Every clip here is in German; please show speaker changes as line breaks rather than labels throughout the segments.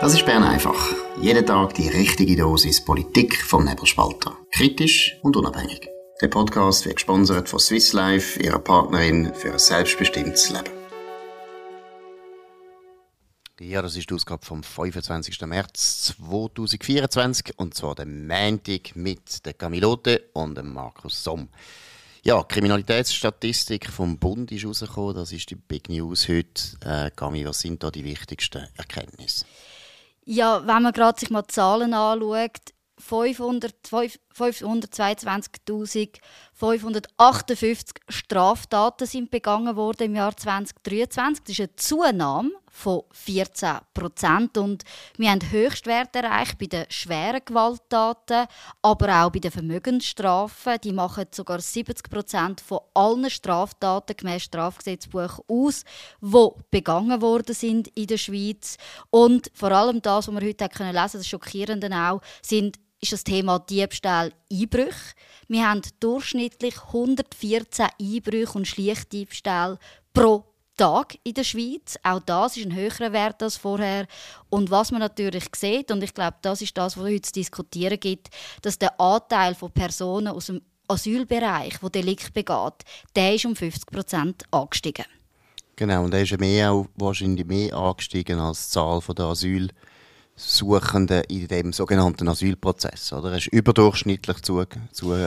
Das ist Bern einfach. Jeden Tag die richtige Dosis Politik vom Nebelspalter. Kritisch und unabhängig. Der Podcast wird gesponsert von Swiss Life, ihrer Partnerin für ein selbstbestimmtes Leben. Ja, das ist die Ausgabe vom 25. März 2024 und zwar der Montag mit der Camilote und dem Markus Somm. Ja, die Kriminalitätsstatistik vom Bund ist rausgekommen, das ist die Big News heute. Cami, was sind da die wichtigsten Erkenntnisse?
Ja, wenn man gerade sich mal die Zahlen anschaut, 522.558 Straftaten sind begangen worden im Jahr 2023. Das ist eine Zunahme von 14%. Und wir haben Höchstwerte erreicht bei den schweren Gewalttaten, aber auch bei den Vermögensstrafen. Die machen sogar 70% von allen Straftaten gemäß Strafgesetzbuch aus, die begangen worden sind in der Schweiz. Und vor allem das, was wir heute lesen können, das Schockierende auch, ist das Thema Diebstahl, Einbrüche. Wir haben durchschnittlich 114 Einbrüche und Schlichtdiebstähle pro Tag in der Schweiz. Auch das ist ein höherer Wert als vorher. Und was man natürlich sieht, und ich glaube, das ist das, was heute zu diskutieren gibt, dass der Anteil von Personen aus dem Asylbereich, die Delikte begeht, der ist um 50% angestiegen.
Genau, und der ist wahrscheinlich mehr angestiegen als die Zahl der Asylsuchenden in dem sogenannten Asylprozess. Oder? Er ist überdurchschnittlich hat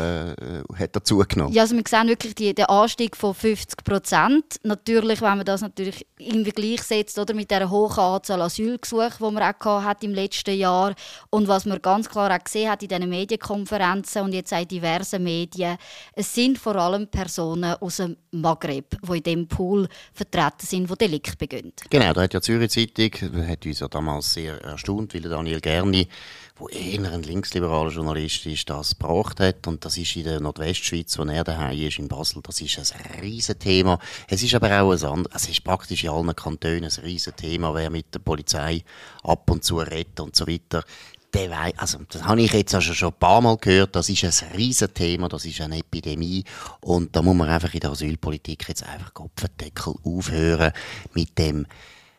er zugenommen.
Ja, also wir sehen wirklich den Anstieg von 50%. Natürlich, wenn man das natürlich im Vergleich setzt oder, mit dieser hohen Anzahl Asylgesuche, die man auch hat im letzten Jahr. Und was man ganz klar auch gesehen hat in diesen Medienkonferenzen und jetzt auch in diversen Medien, es sind vor allem Personen aus dem Maghreb, die in diesem Pool vertreten sind, die Delikte begehen.
Genau, da hat ja die Zürich Zeitung, hat uns ja damals sehr erstaunt, weil Daniel Gerni, der eher ein linksliberaler Journalist ist, das gebracht hat. Und das ist in der Nordwestschweiz, wo er daheim ist, in Basel, das ist ein Riesenthema. Es ist aber auch es ist praktisch in allen Kantonen ein Riesenthema, wer mit der Polizei ab und zu redet und so weiter. Das habe ich jetzt also schon ein paar Mal gehört, das ist ein Riesenthema, das ist eine Epidemie und da muss man einfach in der Asylpolitik jetzt einfach Kopfendeckel aufhören mit dem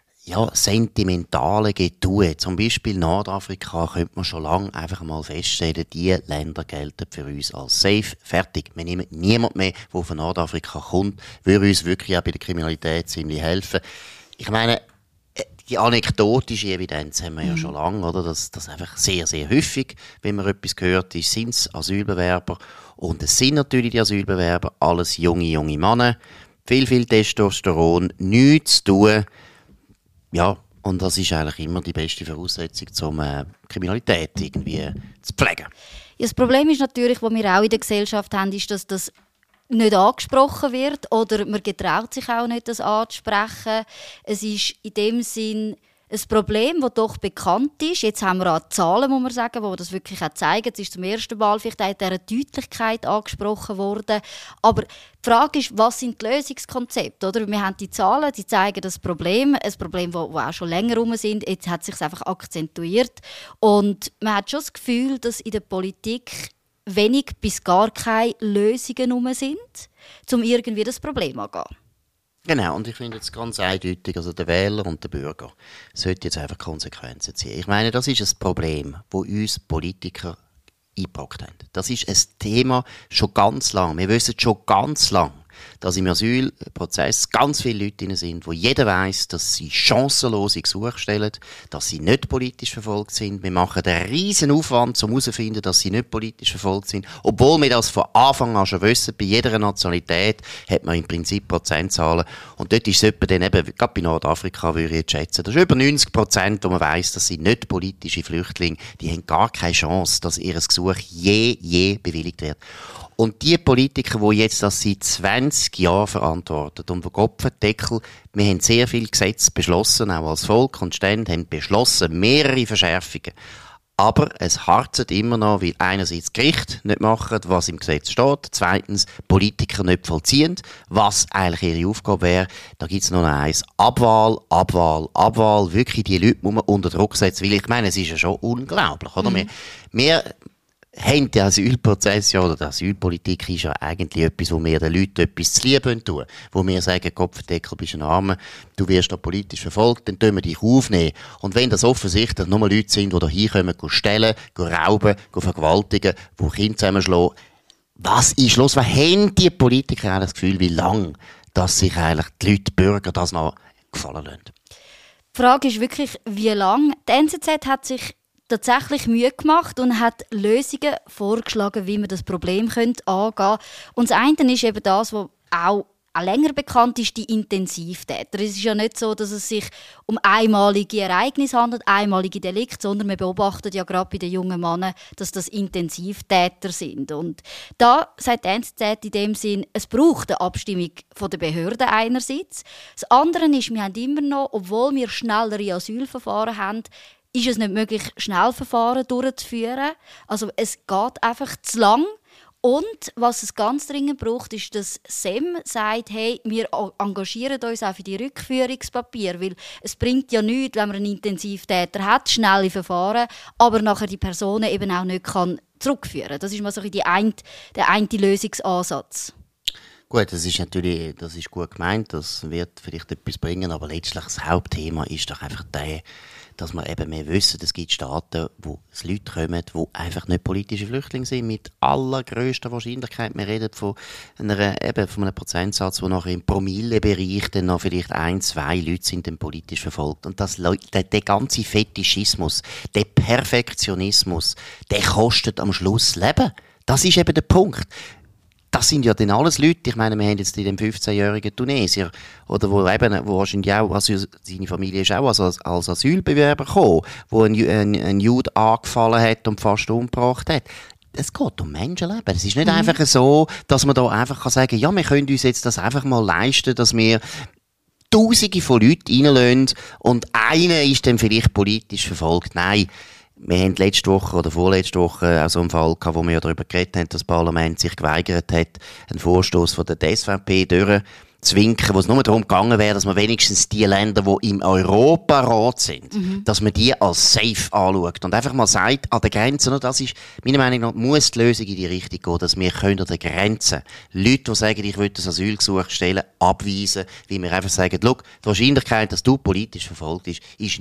sentimentale Getue. Zum Beispiel Nordafrika könnte man schon lange einfach mal feststellen, die Länder gelten für uns als safe. Fertig. Wir nehmen niemanden mehr, der von Nordafrika kommt, würde uns wirklich auch bei der Kriminalität ziemlich helfen. Ich meine, die anekdotische Evidenz haben wir ja schon lange, oder? Dass einfach sehr, sehr häufig, wenn man etwas hört, sind es Asylbewerber. Und es sind natürlich die Asylbewerber alles junge Männer. Viel Testosteron, nichts zu tun. Ja, und das ist eigentlich immer die beste Voraussetzung, um Kriminalität irgendwie zu pflegen.
Ja, das Problem ist natürlich, was wir auch in der Gesellschaft haben, ist, dass das nicht angesprochen wird oder man getraut sich auch nicht, das anzusprechen. Es ist in dem Sinn ein Problem, das doch bekannt ist. Jetzt haben wir auch Zahlen, muss man sagen, die das wirklich auch zeigen. Es ist zum ersten Mal vielleicht auch in dieser Deutlichkeit angesprochen worden. Aber die Frage ist, was sind die Lösungskonzepte? Oder? Wir haben die Zahlen, die zeigen das Problem, ein Problem, das auch schon länger rum sind. Jetzt hat es sich einfach akzentuiert. Und man hat schon das Gefühl, dass in der Politik wenig bis gar keine Lösungen rum sind, um irgendwie das Problem anzugehen.
Genau, und ich finde jetzt ganz eindeutig, also der Wähler und der Bürger sollten jetzt einfach Konsequenzen ziehen. Ich meine, das ist ein Problem, das uns Politiker eingepackt haben. Das ist ein Thema schon ganz lang. Wir wissen schon ganz lang, dass im Asylprozess ganz viele Leute drin sind, wo jeder weiss, dass sie chancenlose Gesuche stellen, dass sie nicht politisch verfolgt sind. Wir machen einen riesen Aufwand, um herauszufinden, dass sie nicht politisch verfolgt sind. Obwohl wir das von Anfang an schon wissen, bei jeder Nationalität hat man im Prinzip Prozentzahlen. Und dort ist es etwa dann eben, gerade bei Nordafrika würde ich jetzt schätzen, das ist über 90%, wo man weiss, dass sie nicht politische Flüchtlinge, die haben gar keine Chance, dass ihr Gesuch je bewilligt wird. Und die Politiker, die jetzt das seit 20 Jahren verantworten und der Kopfendeckel, wir haben sehr viele Gesetze beschlossen, auch als Volk und Stände haben beschlossen, mehrere Verschärfungen. Aber es harzet immer noch, weil einerseits das Gericht nicht macht, was im Gesetz steht, zweitens Politiker nicht vollziehen, was eigentlich ihre Aufgabe wäre. Da gibt es noch eins. Abwahl. Wirklich, die Leute muss man unter Druck setzen, weil ich meine, es ist ja schon unglaublich, oder? haben die Asylprozesse oder die Asylpolitik ist ja eigentlich etwas, wo wir den Leuten etwas zu lieb tun. Wo wir sagen, Kopfendeckel, bist ein Armer, du wirst da politisch verfolgt, dann tun wir dich aufnehmen. Und wenn das offensichtlich nur Leute sind, die da hinkommen, stellen, rauben, vergewaltigen, die Kinder zusammenschlagen, was ist los? Was haben die Politiker eigentlich das Gefühl, wie lange dass sich eigentlich die Leute, die Bürger, das noch gefallen lassen?
Die Frage ist wirklich, wie lange. Die NZZ hat sich tatsächlich Mühe gemacht und hat Lösungen vorgeschlagen, wie man das Problem angehen könnte. Und das eine ist eben das, was auch länger bekannt ist, die Intensivtäter. Es ist ja nicht so, dass es sich um einmalige Ereignisse handelt, einmalige Delikte, sondern man beobachtet ja gerade bei den jungen Männern, dass das Intensivtäter sind. Und da sagt die NZZ in dem Sinn, es braucht eine Abstimmung von der Behörden einerseits. Das andere ist, wir haben immer noch, obwohl wir schnellere Asylverfahren haben, ist es nicht möglich, Schnellverfahren durchzuführen. Also es geht einfach zu lang. Und was es ganz dringend braucht, ist, dass SEM sagt, hey, wir engagieren uns auch für die Rückführungspapiere, weil es bringt ja nichts, wenn man einen Intensivtäter hat, schnelle Verfahren, aber nachher die Personen eben auch nicht zurückführen kann. Das ist mal so der eine Lösungsansatz.
Gut, das ist natürlich gut gemeint, das wird vielleicht etwas bringen, aber letztlich das Hauptthema ist doch einfach dass wir eben mehr wissen, es gibt Staaten, wo es Leute kommen, die einfach nicht politische Flüchtlinge sind, mit allergrößter Wahrscheinlichkeit. Wir reden von einem Prozentsatz, wo nachher im Promillebereich dann noch vielleicht 1, 2 Leute sind dann politisch verfolgt. Und der ganze Fetischismus, der Perfektionismus, der kostet am Schluss Leben. Das ist eben der Punkt. Das sind ja dann alles Leute, ich meine, wir haben jetzt den 15-jährigen Tunesier, oder wo wahrscheinlich auch, also seine Familie ist auch als Asylbewerber gekommen, wo ein Jude angefallen hat und fast umgebracht hat. Es geht um Menschenleben. Es ist nicht einfach so, dass man da einfach sagen kann, ja, wir können uns jetzt das einfach mal leisten, dass wir Tausende von Leuten reinlassen und einer ist dann vielleicht politisch verfolgt. Nein. Wir haben letzte Woche oder vorletzte Woche auch so einen Fall gehabt, wo wir ja darüber geredet haben, dass das Parlament sich geweigert hat, einen Vorstoß von der SVP durchzuwinken, wo es nur darum gegangen wäre, dass man wenigstens die Länder, die im Europarat sind, dass man die als safe anschaut und einfach mal sagt, an der Grenze, und das ist, meiner Meinung nach, muss die Lösung in die Richtung gehen, dass wir an der Grenze Leute, die sagen, ich will ein Asylgesuch stellen, abweisen, wie wir einfach sagen, schau, die Wahrscheinlichkeit, dass du politisch verfolgt bist, ist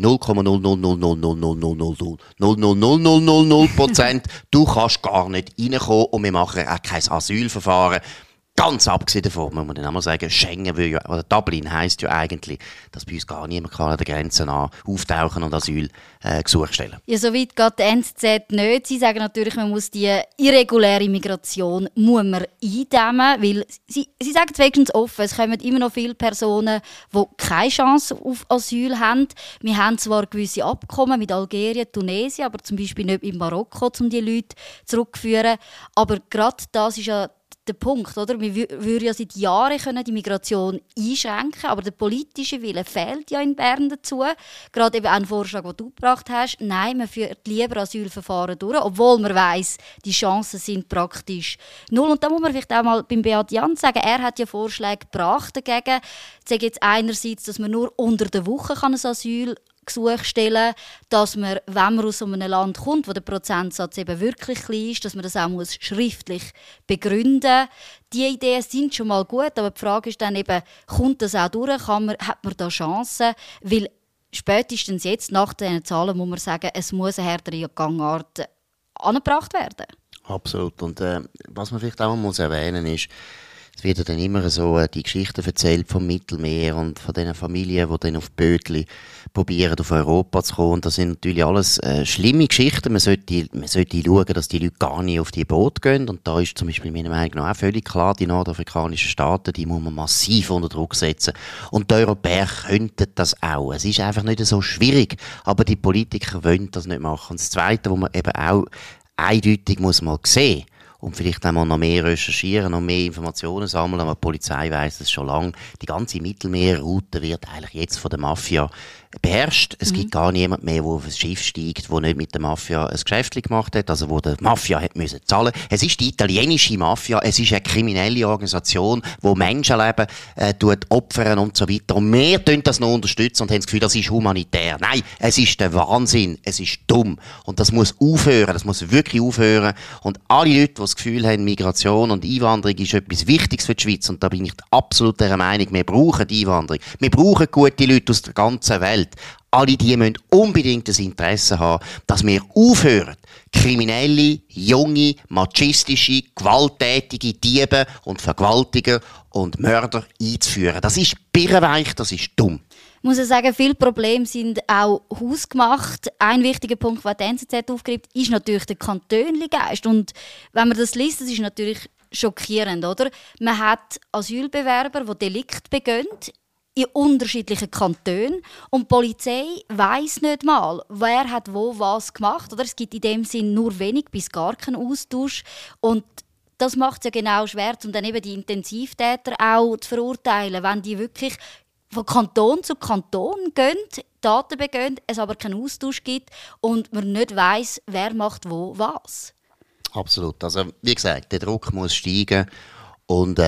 0,000000000000000%. Du kannst gar nicht reinkommen und wir machen auch kein Asylverfahren. Ganz abgesehen davon, muss man dann auch mal sagen, Schengen will ja, oder Dublin heisst ja eigentlich, dass bei uns gar niemand kann an der Grenze auftauchen und Asylgesuch stellen.
Ja, so weit geht die NZZ nicht. Sie sagen natürlich, man muss die irreguläre Migration eindämmen, weil sie sagen es wenigstens offen, es kommen immer noch viele Personen, die keine Chance auf Asyl haben. Wir haben zwar gewisse Abkommen mit Algerien, Tunesien, aber zum Beispiel nicht mit Marokko, um die Leute zurückzuführen. Aber gerade das ist ja der Punkt, oder? Wir würden ja seit Jahren die Migration einschränken, aber der politische Wille fehlt ja in Bern dazu. Gerade eben auch ein Vorschlag, den du gebracht hast. Nein, man führt lieber Asylverfahren durch, obwohl man weiss, die Chancen sind praktisch null. Und da muss man vielleicht auch mal beim Beat Jans sagen, er hat ja Vorschläge gebracht dagegen. Ich sage jetzt einerseits, dass man nur unter der Woche ein Asylgesuch stellen, dass man, wenn man aus einem Land kommt, wo der Prozentsatz eben wirklich klein ist, dass man das auch schriftlich begründen muss. Die Ideen sind schon mal gut, aber die Frage ist dann eben, kommt das auch durch? Hat man da Chancen? Weil spätestens jetzt, nach diesen Zahlen, muss man sagen, es muss eine härtere Gangart angebracht werden.
Absolut. Und was man vielleicht auch mal erwähnen muss, ist, es wird dann immer so die Geschichten erzählt vom Mittelmeer und von diesen Familien, die dann auf Bötli probieren, auf Europa zu kommen. Das sind natürlich alles schlimme Geschichten. Man sollte schauen, dass die Leute gar nicht auf die Boote gehen. Und da ist zum Beispiel meiner Meinung nach auch völlig klar, die nordafrikanischen Staaten, die muss man massiv unter Druck setzen. Und die Europäer könnten das auch. Es ist einfach nicht so schwierig, aber die Politiker wollen das nicht machen. Und das Zweite, was man eben auch eindeutig muss mal sehen, und vielleicht auch noch mehr recherchieren, noch mehr Informationen sammeln. Aber die Polizei weiss es schon lange. Die ganze Mittelmeerroute wird eigentlich jetzt von der Mafia beherrscht. Es gibt gar niemand mehr, der auf ein Schiff steigt, der nicht mit der Mafia ein Geschäft gemacht hat, also wo der Mafia hat müssen zahlen. Es ist die italienische Mafia, es ist eine kriminelle Organisation, die Menschenleben opfern und so weiter. Und wir tun das noch unterstützen und haben das Gefühl, das ist humanitär. Nein, es ist der Wahnsinn, es ist dumm. Und das muss aufhören, das muss wirklich aufhören. Und alle Leute, die das Gefühl haben, Migration und Einwanderung ist etwas Wichtiges für die Schweiz, und da bin ich absolut der Meinung, wir brauchen die Einwanderung. Wir brauchen gute Leute aus der ganzen Welt. Alle die müssen unbedingt das Interesse haben, dass wir aufhören, kriminelle, junge, machistische, gewalttätige Diebe und Vergewaltiger und Mörder einzuführen. Das ist birrenweich, das ist dumm.
Ich muss sagen, viele Probleme sind auch hausgemacht. Ein wichtiger Punkt, den die NZZ aufgreift, ist natürlich der Kantönli-Geist. Und wenn man das liest, das ist natürlich schockierend, oder? Man hat Asylbewerber, die Delikte begehen, in unterschiedlichen Kantonen, und die Polizei weiss nicht mal, wer hat wo was gemacht. Oder? Es gibt in dem Sinn nur wenig bis gar keinen Austausch. Und das macht es ja genau schwer, um dann eben die Intensivtäter auch zu verurteilen, wenn die wirklich von Kanton zu Kanton gehen, Daten begehen, es aber keinen Austausch gibt und man nicht weiss, wer macht wo was.
Absolut. Also, wie gesagt, der Druck muss steigen. Und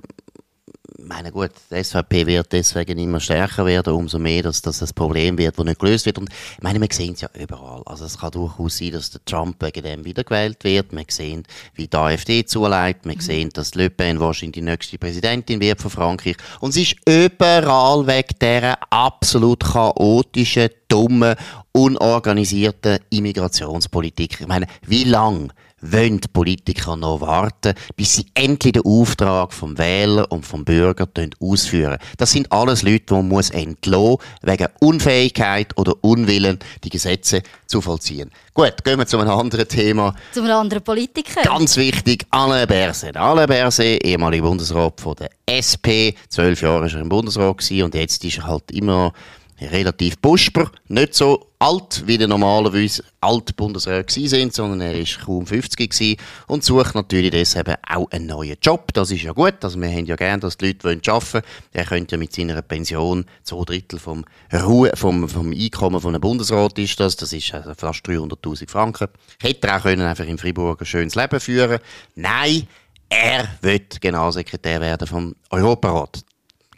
meine gut, die SVP wird deswegen immer stärker werden, umso mehr, dass das ein Problem wird, das nicht gelöst wird. Und ich meine, wir sehen es ja überall. Also es kann durchaus sein, dass der Trump wegen dem wiedergewählt wird. Wir sehen, wie die AfD zuleitet. Wir sehen, dass Le Pen wahrscheinlich die nächste Präsidentin wird von Frankreich. Und es ist überall wegen dieser absolut chaotischen, dummen, unorganisierten Immigrationspolitik. Ich meine, wie lange wollen die Politiker noch warten, bis sie endlich den Auftrag vom Wähler und vom Bürger ausführen? Das sind alles Leute, die man entlassen muss, wegen Unfähigkeit oder Unwillen, die Gesetze zu vollziehen. Gut, gehen wir zu einem anderen Thema.
Zu einem anderen Politiker.
Ganz wichtig, Alain Berset. Alain Berset, ehemaliger Bundesrat von der SP. 12 Jahre war er im Bundesrat und jetzt ist er halt immer relativ busper, nicht so alt, wie der normalerweise alte Bundesräte sind, sondern er war kaum 50 gewesen und sucht natürlich deshalb auch einen neuen Job. Das ist ja gut, also wir haben ja gerne, dass die Leute arbeiten wollen. Er könnte ja mit seiner Pension 2/3 vom Einkommen von einem Bundesrat ist das ist also fast 300'000 Franken. Hätte er auch können einfach in Freiburg ein schönes Leben führen. Nein, er will Generalsekretär werden vom Europarat.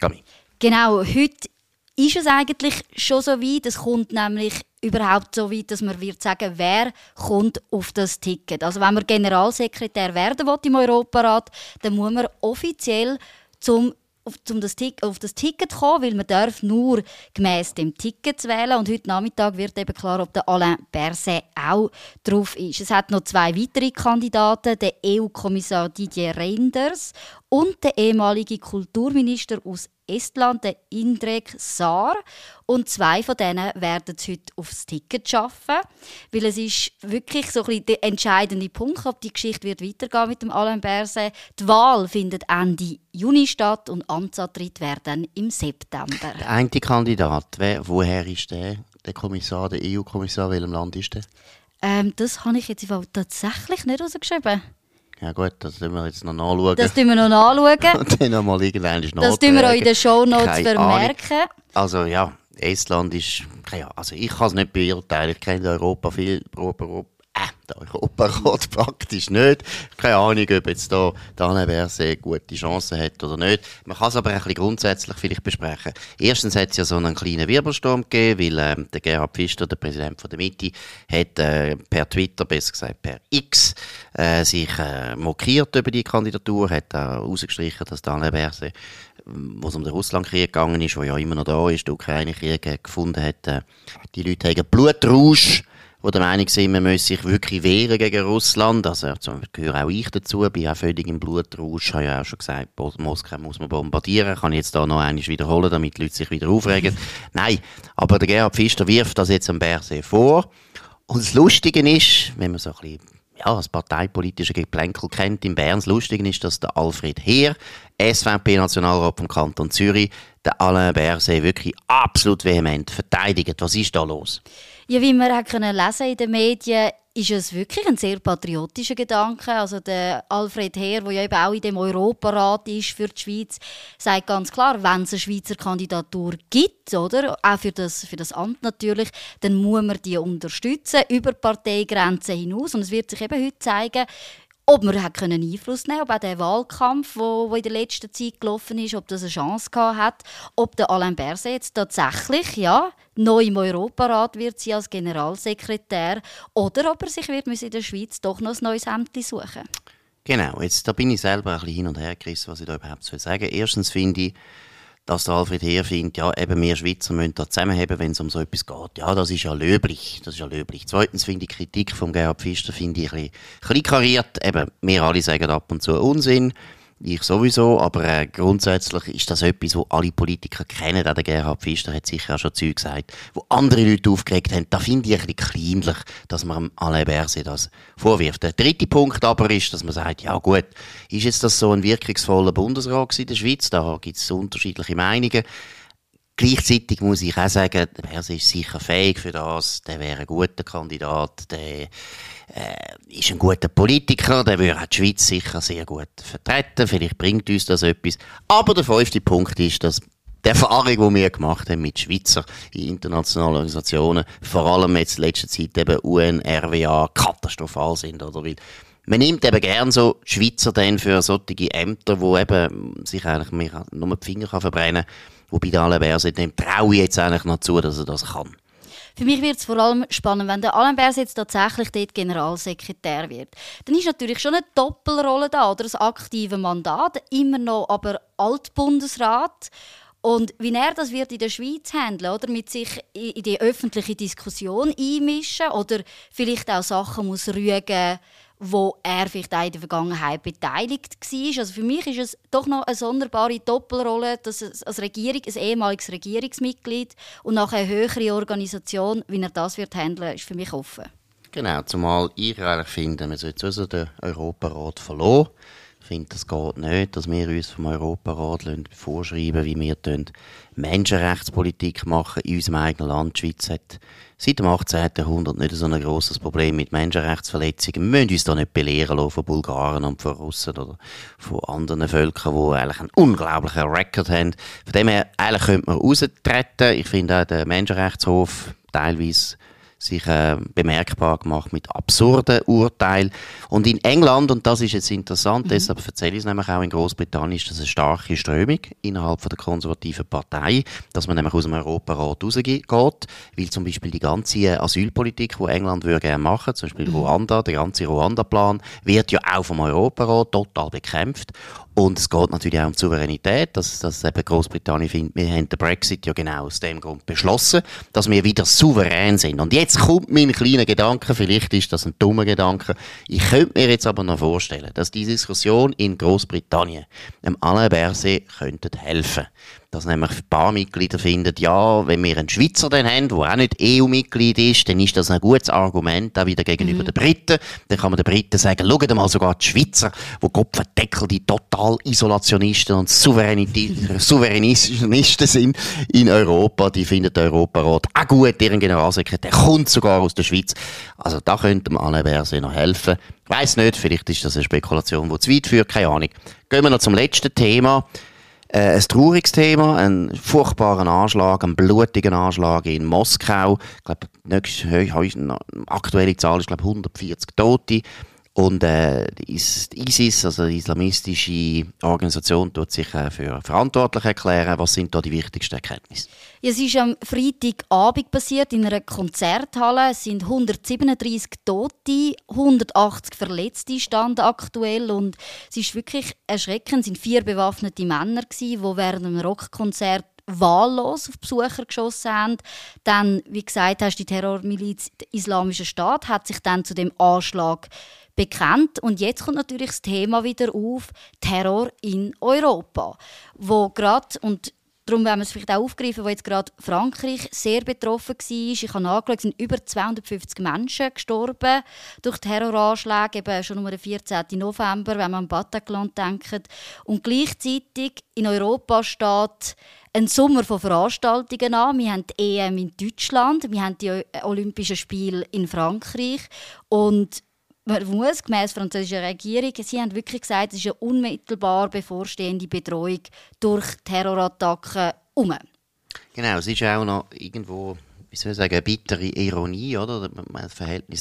Genau, heute ist es eigentlich schon so weit. Es kommt nämlich überhaupt so weit, dass man wird sagen, wer kommt auf das Ticket. Also wenn man Generalsekretär werden will im Europarat, dann muss man offiziell auf das Ticket kommen, weil man darf nur gemäss dem Ticket wählen. Und heute Nachmittag wird eben klar, ob der Alain Berset auch drauf ist. Es hat noch 2 weitere Kandidaten, der EU-Kommissar Didier Reynders und der ehemalige Kulturminister aus Estland, der Indrek Saar. Und 2 von denen werden es heute aufs Ticket schaffen, weil es ist wirklich so ein bisschen der entscheidende Punkt, ob die Geschichte wird weitergehen mit dem Alain Berset. Die Wahl findet Ende Juni statt und Amtsantritt wäre dann im September.
Der eine Kandidat, woher ist der Kommissar, der EU-Kommissar, welchem Land ist der?
Das habe ich jetzt tatsächlich nicht rausgeschrieben.
Ja gut, das müssen wir jetzt noch nachschauen.
Das tun wir noch nachschauen.
Und dann nochmal irgendwann nachtragen.
Das tun wir auch in den Shownotes vermerken.
Also ja, Estland ist... Also ich kann es nicht beurteilen. Ich kenne Europa viel... Der Europarat praktisch nicht. Keine Ahnung, ob jetzt da Alain Berset gute Chancen hat oder nicht. Man kann es aber ein bisschen grundsätzlich vielleicht besprechen. Erstens hat es ja so einen kleinen Wirbelsturm gegeben, weil der Gerhard Pfister, der Präsident von der Mitte, hat per Twitter, besser gesagt per X, sich mokiert über die Kandidatur, hat herausgestrichen, dass der Alain Berset, wo es um den Russlandkrieg gegangen ist, der ja immer noch da ist, der Ukraine-Krieg gefunden hat, die Leute haben Blutrausch, die der Meinung sind, man müsse sich wirklich wehren gegen Russland. Also, gehöre auch ich dazu, bin auch völlig im Blutrausch. Ich habe ja auch schon gesagt, Moskau muss man bombardieren. Kann ich jetzt da noch einmal wiederholen, damit die Leute sich wieder aufregen. Nein, aber der Gerhard Pfister wirft das jetzt am Berset vor. Und das Lustige ist, wenn man so ein bisschen das parteipolitische Geplänkel kennt in Bern, das Lustige ist, dass der Alfred Heer, SVP-Nationalrat vom Kanton Zürich, der Alain Berset wirklich absolut vehement verteidigt. Was ist da los?
Ja, wie man lesen in den Medien, ist es wirklich ein sehr patriotischer Gedanke. Also der Alfred Heer, der ja eben auch in dem Europarat ist für die Schweiz, sagt ganz klar, wenn es eine Schweizer Kandidatur gibt, oder, auch für das Amt natürlich, dann muss man die unterstützen, über Parteigrenzen hinaus. Und es wird sich eben heute zeigen, ob man Einfluss nehmen konnte, ob auch der Wahlkampf, der in der letzten Zeit gelaufen ist, ob das eine Chance gehabt hat, ob der Alain Berset jetzt tatsächlich neu im Europarat wird sein als Generalsekretär oder ob er sich wird in der Schweiz doch noch ein neues Ämtchen suchen.
Genau, da bin ich selber ein bisschen hin und her gerissen, was ich da überhaupt sagen soll. Erstens finde ich, dass der Alfred Heer findet, eben wir Schweizer müssen da zusammenheben, wenn es um so etwas geht. Ja, das ist ja löblich. Zweitens finde ich die Kritik von Gerhard Pfister ein bisschen kariert. Eben, wir alle sagen ab und zu Unsinn. Ich sowieso, aber grundsätzlich ist das etwas, wo alle Politiker kennen. Auch der Gerhard Pfister hat sicher auch schon Zeug gesagt, wo andere Leute aufgeregt haben. Da finde ich ein bisschen kleinlich, dass man Alain Berset das vorwirft. Der dritte Punkt aber ist, dass man sagt, ja gut, ist jetzt das so ein wirkungsvoller Bundesrat in der Schweiz? Da gibt es unterschiedliche Meinungen. Gleichzeitig muss ich auch sagen, der Berset ist sicher fähig für das. Der wäre ein guter Kandidat. Der ist ein guter Politiker. Der würde auch die Schweiz sicher sehr gut vertreten. Vielleicht bringt uns das etwas. Aber der fünfte Punkt ist, dass die Erfahrung, die wir gemacht haben mit Schweizer in internationalen Organisationen, vor allem jetzt in letzter Zeit eben UN, RWA, katastrophal sind. Oder? Weil man nimmt eben gern so Schweizer dann für solche Ämter, wo eben sich eigentlich mehr nur die Finger verbrennen kann. Wobei der Alain Berset, dem traue ich jetzt eigentlich noch zu, dass er das kann.
Für mich wird es vor allem spannend, wenn der Alain Berset jetzt tatsächlich dort Generalsekretär wird. Dann ist natürlich schon eine Doppelrolle da, oder ein aktives Mandat, immer noch aber Altbundesrat. Und wie er das wird in der Schweiz handeln, oder mit sich in die öffentliche Diskussion einmischen oder vielleicht auch Sachen muss rügen, wo er vielleicht auch in der Vergangenheit beteiligt war. Also für mich ist es doch noch eine sonderbare Doppelrolle, dass es als Regierung, ein ehemaliges Regierungsmitglied und nachher eine höhere Organisation, wie er das wird handeln, ist für mich offen.
Genau, zumal ich eigentlich finde, man sollte also den Europarat verlassen. Ich finde, das geht nicht, dass wir uns vom Europarat vorschreiben, wie wir Menschenrechtspolitik machen in unserem eigenen Land. Die Schweiz hat seit dem 18. Jahrhundert nicht so ein grosses Problem mit Menschenrechtsverletzungen. Wir müssen uns da nicht belehren lassen von Bulgaren und von Russen oder von anderen Völkern, die eigentlich einen unglaublichen Rekord haben. Von dem her, eigentlich könnte man raustreten. Ich finde auch, der Menschenrechtshof teilweise sich bemerkbar gemacht mit absurden Urteilen. Und in England, und das ist jetzt interessant, deshalb erzähle ich es nämlich auch in Großbritannien, ist das eine starke Strömung innerhalb von der konservativen Partei, dass man nämlich aus dem Europarat rausgeht, weil zum Beispiel die ganze Asylpolitik, die England würde gerne machen, zum Beispiel Ruanda, der ganze Ruanda-Plan, wird ja auch vom Europarat total bekämpft. Und es geht natürlich auch um die Souveränität, dass eben Großbritannien findet, wir haben den Brexit ja genau aus dem Grund beschlossen, dass wir wieder souverän sind. Und jetzt kommt mein kleiner Gedanke, vielleicht ist das ein dummer Gedanke, ich könnte mir jetzt aber noch vorstellen, dass die Diskussion in Großbritannien dem Alain Berset könnte helfen. Dass nämlich ein paar Mitglieder finden, ja, wenn wir einen Schweizer dann haben, der auch nicht EU-Mitglied ist, dann ist das ein gutes Argument auch wieder gegenüber den Briten. Dann kann man den Briten sagen, schaut mal, sogar die Schweizer, die Kopfendeckel, die total Isolationisten und Souveränisten sind in Europa, die finden den Europarat auch gut, deren Generalsekretär kommt sogar aus der Schweiz. Also da könnte man Alain Berset noch helfen. Ich weiss nicht, vielleicht ist das eine Spekulation, die zu weit führt, keine Ahnung. Gehen wir noch zum letzten Thema. Ein trauriges Thema, einen furchtbaren Anschlag, einen blutigen Anschlag in Moskau. Ich glaube, die aktuelle Zahl ist, 140 Tote. Und die ISIS, also die islamistische Organisation, tut sich für verantwortlich erklären. Was sind da die wichtigsten Erkenntnisse?
Ja, es ist am Freitagabend passiert in einer Konzerthalle. Es sind 137 Tote, 180 Verletzte standen aktuell. Und es ist wirklich erschreckend. Es sind 4 bewaffnete Männer, die während einem Rockkonzert wahllos auf Besucher geschossen haben. Dann, wie gesagt hast, die Terrormiliz Islamischer Staat hat sich dann zu dem Anschlag bekannt. Und jetzt kommt natürlich das Thema wieder auf, Terror in Europa. Wo gerade, und darum wollen wir es vielleicht auch aufgreifen, wo jetzt gerade Frankreich sehr betroffen war. Ich habe nachgeschaut, es sind über 250 Menschen gestorben durch Terroranschläge, eben schon am 14. November, wenn man an Bataclan denkt. Und gleichzeitig in Europa steht ein Sommer von Veranstaltungen an. Wir haben die EM in Deutschland, wir haben die Olympischen Spiele in Frankreich und man muss gemäss französischer Regierung, sie haben wirklich gesagt, es ist eine unmittelbar bevorstehende Bedrohung durch Terrorattacken herum.
Genau, es ist auch noch irgendwo, wie soll ich sagen, eine bittere Ironie, oder? Das Verhältnis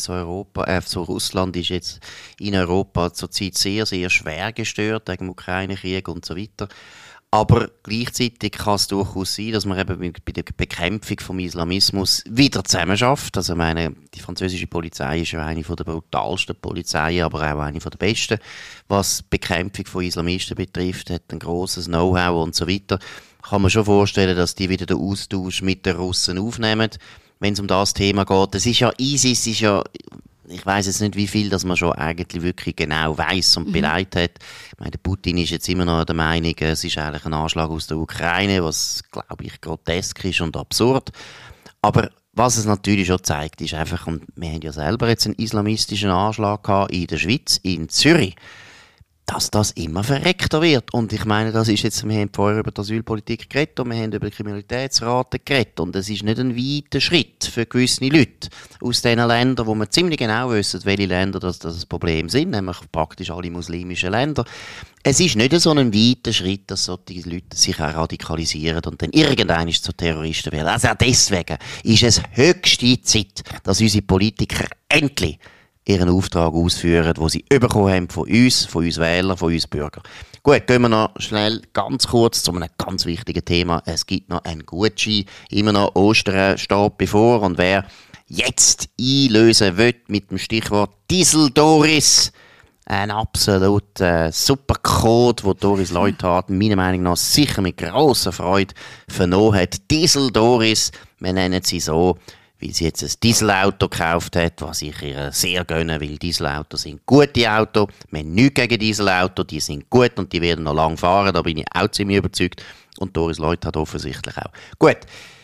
zu Russland ist jetzt in Europa zurzeit sehr, sehr schwer gestört, wegen dem Ukraine-Krieg und so weiter. Aber gleichzeitig kann es durchaus sein, dass man eben bei der Bekämpfung des Islamismus wieder zusammenarbeitet. Also, ich meine, die französische Polizei ist ja eine der brutalsten Polizeien, aber auch eine der besten, was die Bekämpfung von Islamisten betrifft, hat ein grosses Know-how und so weiter. Kann man schon vorstellen, dass die wieder den Austausch mit den Russen aufnehmen, wenn es um das Thema geht. Das ist ja, ISIS ist ja, ich weiss jetzt nicht, wie viel dass man schon eigentlich wirklich genau weiss und beleidigt hat. Ich meine, Putin ist jetzt immer noch der Meinung, es ist eigentlich ein Anschlag aus der Ukraine, was, glaube ich, grotesk ist und absurd. Aber was es natürlich schon zeigt, ist einfach, und wir haben ja selber jetzt einen islamistischen Anschlag gehabt in der Schweiz, in Zürich, dass das immer verreckter wird. Und ich meine, das ist jetzt, wir haben vorher über die Asylpolitik geredet und wir haben über die Kriminalitätsrate geredet. Und es ist nicht ein weiter Schritt für gewisse Leute aus diesen Ländern, wo man ziemlich genau wissen, welche Länder das Problem sind, nämlich praktisch alle muslimischen Länder. Es ist nicht so ein weiter Schritt, dass solche Leute sich auch radikalisieren und dann irgendwann zu Terroristen werden. Also auch deswegen ist es höchste Zeit, dass unsere Politiker endlich ihren Auftrag ausführen, den sie bekommen haben von uns Wählern, von uns Bürgern. Gut, gehen wir noch schnell ganz kurz zu einem ganz wichtigen Thema. Es gibt noch einen Gutschein. Immer noch Ostern steht bevor. Und wer jetzt einlösen will mit dem Stichwort Diesel-Doris, ein absolut super Code, den Doris Leuthard meiner Meinung nach sicher mit grosser Freude vernommen hat. Diesel-Doris, wir nennen sie so, weil sie jetzt ein Dieselauto gekauft hat, was ich ihr sehr gönne, weil Dieselautos sind gute Autos. Wir haben nichts gegen Dieselautos, die sind gut und die werden noch lange fahren, da bin ich auch ziemlich überzeugt. Und Doris Leuthard offensichtlich auch. Gut,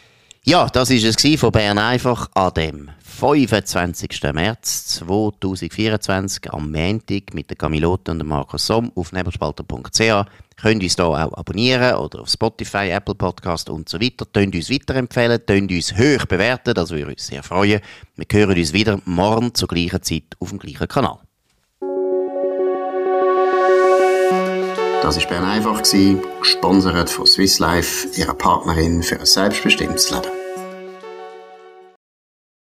ja, das war es von Bern einfach an dem 25. März 2024 am Montag mit der Camilote und dem Markus Somm auf nebelspalter.ch. Könnt uns hier auch abonnieren oder auf Spotify, Apple Podcast und so weiter. Könnt uns weiterempfehlen, könnt uns hoch bewerten, das würde uns sehr freuen. Wir hören uns wieder morgen zur gleichen Zeit auf dem gleichen Kanal. Das war Bern einfach, gesponsert von Swiss Life, ihrer Partnerin für ein selbstbestimmtes Leben.